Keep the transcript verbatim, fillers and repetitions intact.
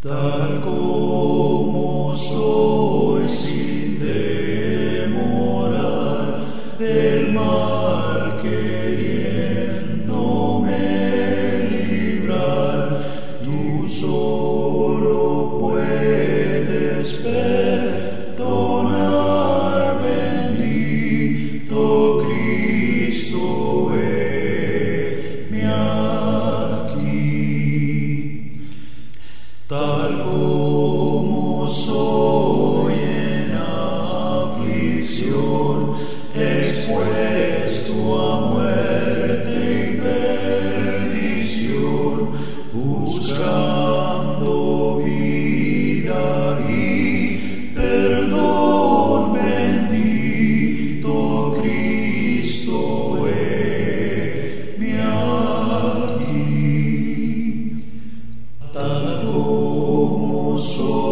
tal como soy, sin demorar, del mal queriéndome librar. Tú solo puedes perdonar, bendito Cristo, heme aquí. Tal como soy en aflicción, expuesto a muerte y perdición, buscando vida y perdón, bendito Cristo, heme aquí. Tal como soy